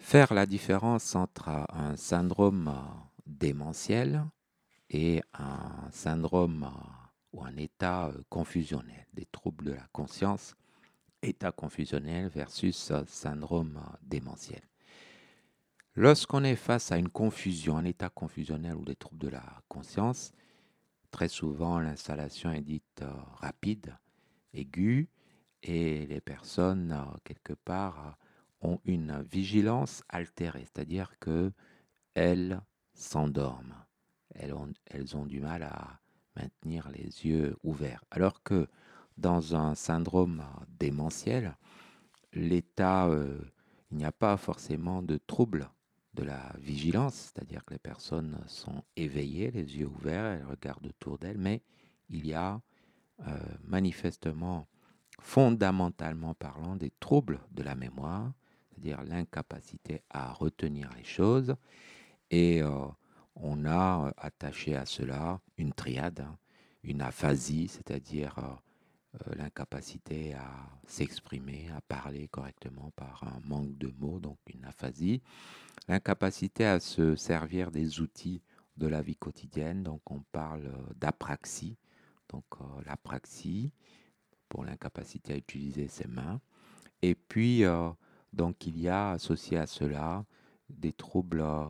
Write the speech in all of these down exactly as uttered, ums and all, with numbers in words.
Faire la différence entre un syndrome euh, démentiel et un syndrome euh, ou un état euh, confusionnel, des troubles de la conscience, état confusionnel versus euh, syndrome euh, démentiel. Lorsqu'on est face à une confusion, un état confusionnel ou des troubles de la conscience, très souvent l'installation est dite euh, rapide, aiguë, et les personnes, euh, quelque part, euh, ont une vigilance altérée, c'est-à-dire que elles s'endorment. Elles ont, elles ont du mal à maintenir les yeux ouverts. Alors que dans un syndrome démentiel, l'état, euh, il n'y a pas forcément de trouble de la vigilance, c'est-à-dire que les personnes sont éveillées, les yeux ouverts, elles regardent autour d'elles, mais il y a euh, manifestement, fondamentalement parlant, des troubles de la mémoire, c'est-à-dire l'incapacité à retenir les choses, et euh, on a euh, attaché à cela une triade, hein, une aphasie, c'est-à-dire euh, euh, l'incapacité à s'exprimer, à parler correctement par un manque de mots, donc une aphasie, l'incapacité à se servir des outils de la vie quotidienne, donc on parle euh, d'apraxie, donc euh, l'apraxie pour l'incapacité à utiliser ses mains, et puis euh, donc il y a associé à cela des troubles euh,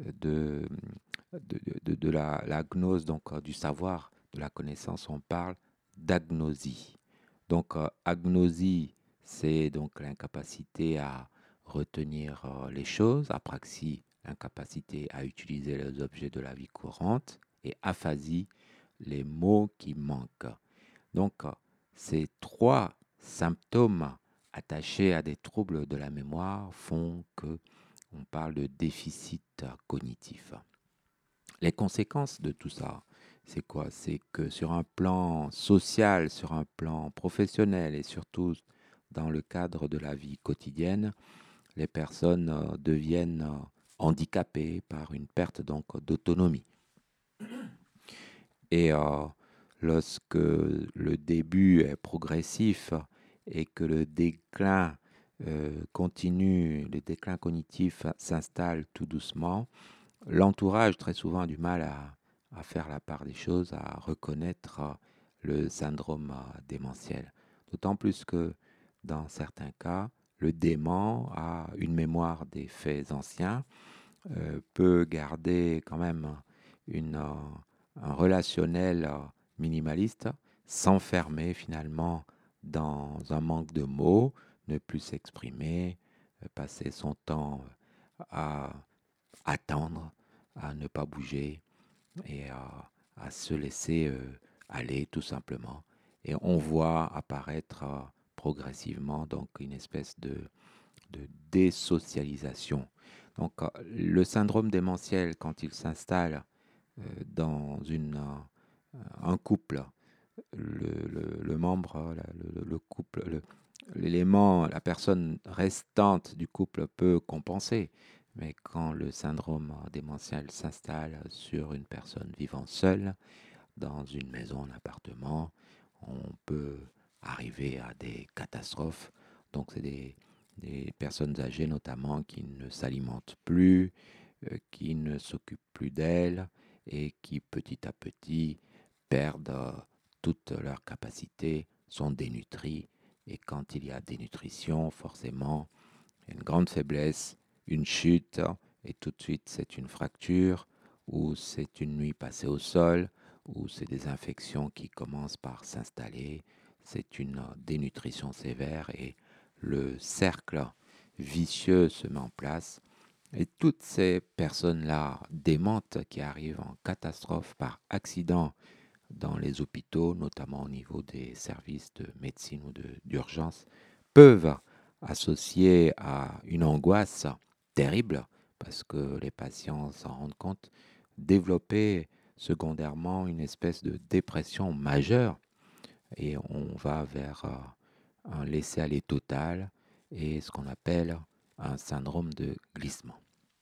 de, de, de, de la, la gnose, donc euh, du savoir, de la connaissance, on parle d'agnosie. Donc euh, agnosie, c'est donc l'incapacité à retenir euh, les choses, apraxie, l'incapacité à utiliser les objets de la vie courante, et aphasie, les mots qui manquent. Donc euh, ces trois symptômes attachés à des troubles de la mémoire font que on parle de déficit cognitif. Les conséquences de tout ça, c'est quoi? C'est que sur un plan social, sur un plan professionnel et surtout dans le cadre de la vie quotidienne, les personnes euh, deviennent euh, handicapées par une perte donc d'autonomie. Et euh, lorsque le début est progressif et que le déclin euh, continue, le déclin cognitif s'installe tout doucement, l'entourage très souvent a du mal à, à faire la part des choses, à reconnaître euh, le syndrome euh, démentiel. D'autant plus que dans certains cas, le dément a une mémoire des faits anciens, euh, peut garder quand même une, euh, un relationnel euh, minimaliste, s'enfermer finalement dans un manque de mots, ne plus s'exprimer, euh, passer son temps euh, à attendre, à ne pas bouger et à, à se laisser euh, aller tout simplement. Et on voit apparaître euh, progressivement donc une espèce de, de désocialisation. Donc euh, le syndrome démentiel, quand il s'installe euh, dans une, euh, un couple, le, le, le membre, le, le couple, le, l'élément, la personne restante du couple peut compenser. Mais quand le syndrome démentiel s'installe sur une personne vivant seule, dans une maison, un appartement, on peut arriver à des catastrophes. Donc c'est des, des personnes âgées notamment qui ne s'alimentent plus, euh, qui ne s'occupent plus d'elles et qui petit à petit perdent euh, toute leur capacité, sont dénutries. Et quand il y a dénutrition, forcément, il y a une grande faiblesse, une chute, et tout de suite c'est une fracture, ou c'est une nuit passée au sol, ou c'est des infections qui commencent par s'installer, c'est une dénutrition sévère et le cercle vicieux se met en place. Et toutes ces personnes-là démentes qui arrivent en catastrophe par accident dans les hôpitaux, notamment au niveau des services de médecine ou de- d'urgence, peuvent associer à une angoisse terrible, parce que les patients s'en rendent compte, développer secondairement une espèce de dépression majeure et on va vers euh, un laisser-aller total et ce qu'on appelle un syndrome de glissement.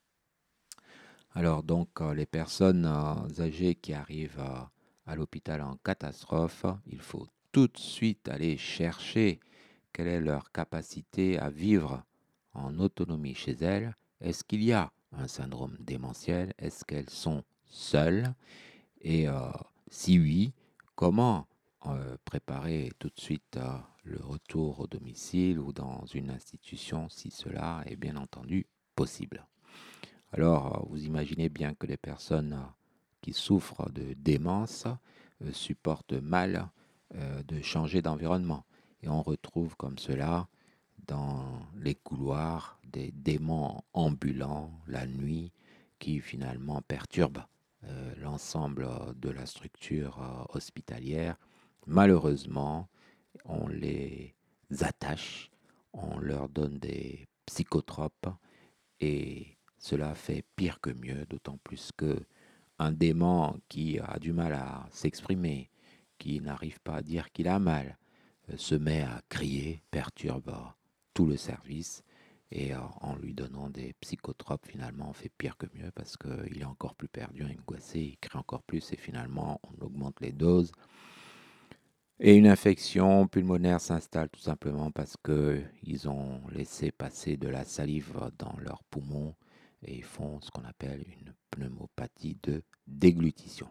Alors donc euh, les personnes euh, âgées qui arrivent euh, à l'hôpital en catastrophe, il faut tout de suite aller chercher quelle est leur capacité à vivre en autonomie chez elles est-ce qu'il y a un syndrome démentiel? Est-ce qu'elles sont seules? Et euh, si oui, comment euh, préparer tout de suite euh, le retour au domicile ou dans une institution si cela est bien entendu possible? Alors, euh, vous imaginez bien que les personnes euh, qui souffrent de démence euh, supportent mal euh, de changer d'environnement. Et on retrouve comme cela dans les couloirs des démons ambulants la nuit qui finalement perturbent euh, l'ensemble de la structure euh, hospitalière. Malheureusement, on les attache, on leur donne des psychotropes et cela fait pire que mieux, d'autant plus que un démon qui a du mal à s'exprimer, qui n'arrive pas à dire qu'il a mal, euh, se met à crier, perturbe euh, tout le service et euh, en lui donnant des psychotropes, finalement, on fait pire que mieux parce qu'il est encore plus perdu, angoissé, il crie encore plus et finalement, on augmente les doses. Et une infection pulmonaire s'installe tout simplement parce qu'ils ont laissé passer de la salive dans leurs poumons et ils font ce qu'on appelle une pneumopathie de déglutition.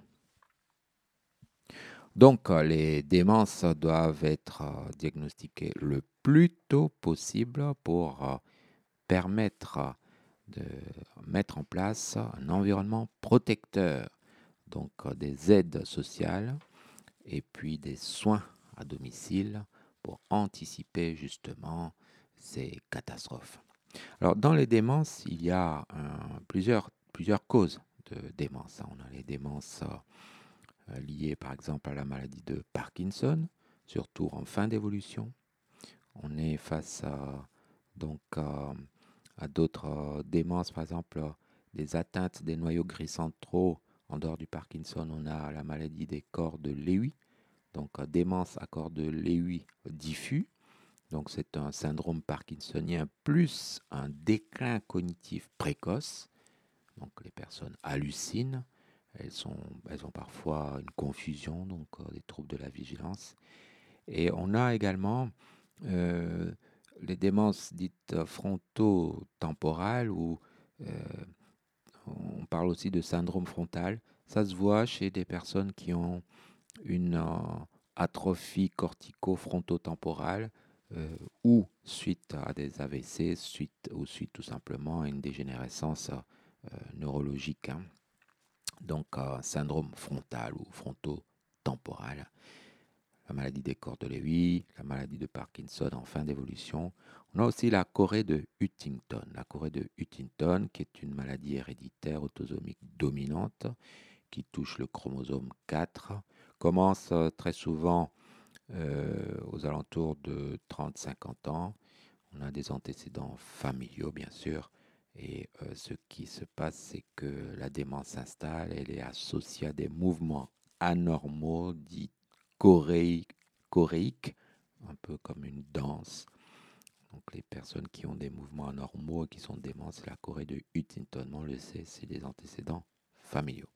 Donc, les démences doivent être diagnostiquées le plus tôt possible pour permettre de mettre en place un environnement protecteur, donc des aides sociales et puis des soins à domicile pour anticiper justement ces catastrophes. Alors, dans les démences, il y a un, plusieurs, plusieurs causes de démence. On a les démences euh, liées par exemple à la maladie de Parkinson, surtout en fin d'évolution. On est face à, donc, à, à d'autres euh, démences, par exemple des atteintes des noyaux gris centraux. En dehors du Parkinson, on a la maladie des corps de Lewy, donc démence à corps de Lewy diffus. Donc c'est un syndrome parkinsonien plus un déclin cognitif précoce. Donc les personnes hallucinent, elles, sont, elles ont parfois une confusion, donc euh, des troubles de la vigilance. Et on a également euh, les démences dites fronto-temporales où euh, on parle aussi de syndrome frontal. Ça se voit chez des personnes qui ont une euh, atrophie cortico-frontotemporale euh, ou suite à des A V C, suite, ou suite tout simplement à une dégénérescence euh, neurologique. Hein. Donc, euh, syndrome frontal ou frontotemporal. La maladie des corps de Lewy, la maladie de Parkinson en fin d'évolution. On a aussi la chorée de Huntington. La chorée de Huntington, qui est une maladie héréditaire autosomique dominante, qui touche le chromosome quatre, commence euh, très souvent euh, aux alentours de trente à cinquante ans. On a des antécédents familiaux, bien sûr. Et euh, ce qui se passe, c'est que la démence s'installe, elle est associée à des mouvements anormaux, dits choréiques, choréiques, un peu comme une danse. Donc les personnes qui ont des mouvements anormaux et qui sont démentes, c'est la chorée de Huntington. On le sait, c'est des antécédents familiaux.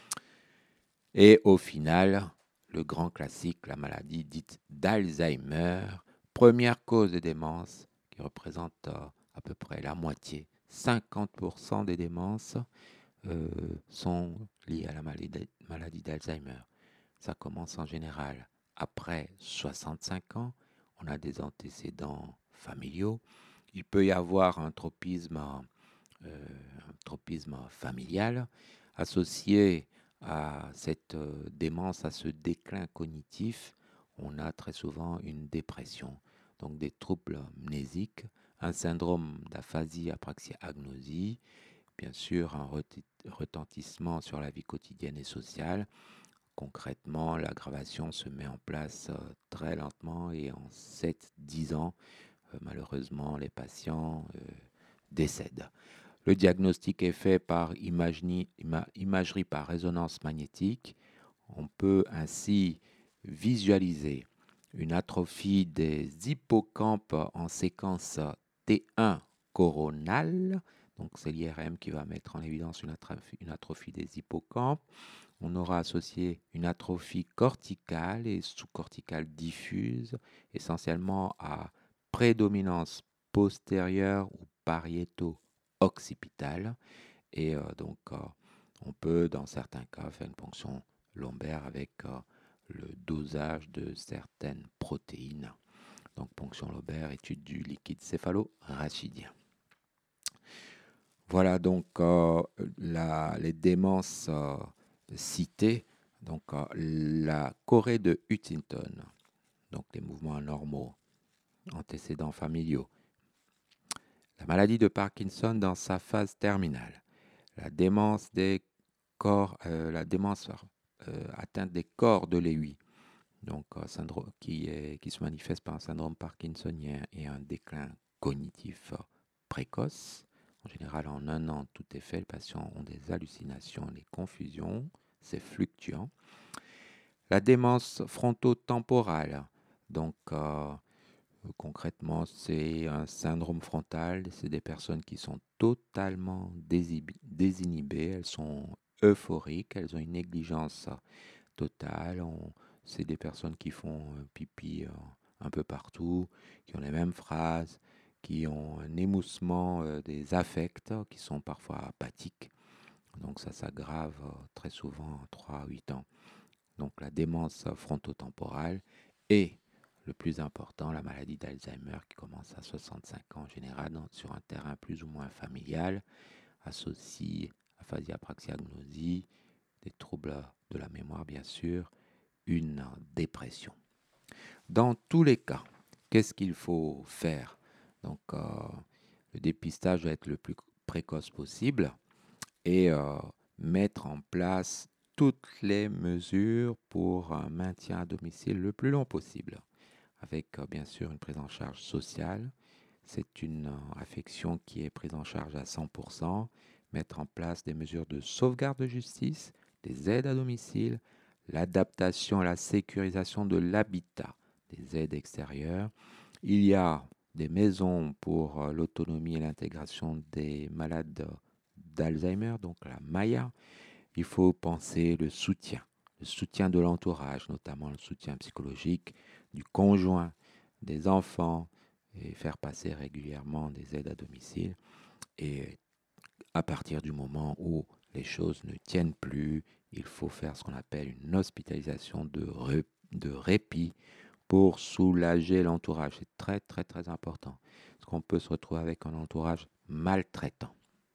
Et au final, le grand classique, la maladie dite d'Alzheimer, première cause de démence qui représente euh, à peu près la moitié. cinquante pour cent des démences euh, sont liées à la maladie, maladie d'Alzheimer. Ça commence en général après soixante-cinq ans. On a des antécédents familiaux. Il peut y avoir un tropisme, euh, un tropisme familial associé à cette euh, démence, à ce déclin cognitif. On a très souvent une dépression, donc des troubles mnésiques, un syndrome d'aphasie apraxie-agnosie, bien sûr un retentissement sur la vie quotidienne et sociale. Concrètement, l'aggravation se met en place euh, très lentement et en sept à dix ans, euh, malheureusement, les patients euh, décèdent. Le diagnostic est fait par imagerie, imagerie par résonance magnétique. On peut ainsi visualiser une atrophie des hippocampes en séquence T un coronale. Donc c'est l'I R M qui va mettre en évidence une atrophie, une atrophie des hippocampes. On aura associé une atrophie corticale et sous-corticale diffuse, essentiellement à prédominance postérieure ou pariéto occipitale. Et euh, donc, euh, on peut, dans certains cas, faire une ponction lombaire avec euh, le dosage de certaines protéines. Donc, ponction lombaire, étude du liquide céphalo-rachidien. Voilà donc euh, la, les démences euh, citées. Donc, euh, la chorée de Huntington, donc les mouvements anormaux, antécédents familiaux. La maladie de Parkinson dans sa phase terminale. La démence des corps, euh, la démence euh, atteinte des corps de l'aiguille, donc euh, syndrome, qui, est, qui se manifeste par un syndrome parkinsonien et un déclin cognitif euh, précoce. En général, en un an, tout est fait. Les patients ont des hallucinations, des confusions, c'est fluctuant. La démence frontotemporale, donc euh, concrètement, c'est un syndrome frontal. C'est des personnes qui sont totalement désinhibées, elles sont euphoriques, elles ont une négligence totale. On, c'est des personnes qui font pipi un peu partout, qui ont les mêmes phrases, qui ont un émoussement des affects, qui sont parfois apathiques. Donc ça s'aggrave très souvent à trois à huit ans. Donc la démence frontotemporale et le plus important, la maladie d'Alzheimer qui commence à soixante-cinq ans en général dans, sur un terrain plus ou moins familial, associé à aphasie apraxia-agnosie, des troubles de la mémoire bien sûr, une dépression. Dans tous les cas, qu'est-ce qu'il faut faire? Donc euh, le dépistage doit être le plus précoce possible et euh, mettre en place toutes les mesures pour un maintien à domicile le plus long possible, avec euh, bien sûr une prise en charge sociale. C'est une euh, affection qui est prise en charge à cent pour cent, mettre en place des mesures de sauvegarde de justice, des aides à domicile, l'adaptation et la sécurisation de l'habitat, des aides extérieures. Il y a des maisons pour euh, l'autonomie et l'intégration des malades d'Alzheimer, donc la MAIA. Il faut penser le soutien, le soutien de l'entourage, notamment le soutien psychologique du conjoint, des enfants, et faire passer régulièrement des aides à domicile. Et à partir du moment où les choses ne tiennent plus, il faut faire ce qu'on appelle une hospitalisation de, ré, de répit pour soulager l'entourage. C'est très très très important, parce qu'on peut se retrouver avec un entourage maltraitant.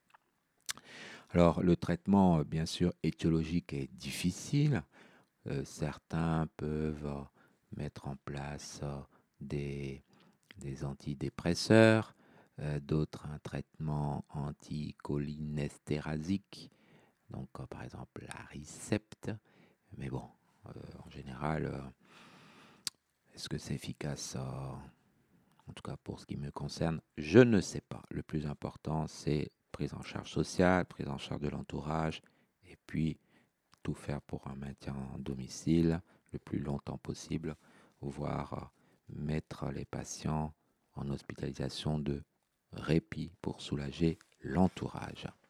Alors le traitement, bien sûr, étiologique est difficile. Euh, certains peuvent euh, mettre en place euh, des, des antidépresseurs, euh, d'autres un traitement anticholinesterasique, donc euh, par exemple l'Aricept. Mais bon, euh, en général, euh, est-ce que c'est efficace euh, en tout cas pour ce qui me concerne, je ne sais pas. Le plus important, c'est prise en charge sociale, prise en charge de l'entourage, et puis tout faire pour un maintien en domicile le plus longtemps possible, voire mettre les patients en hospitalisation de répit pour soulager l'entourage.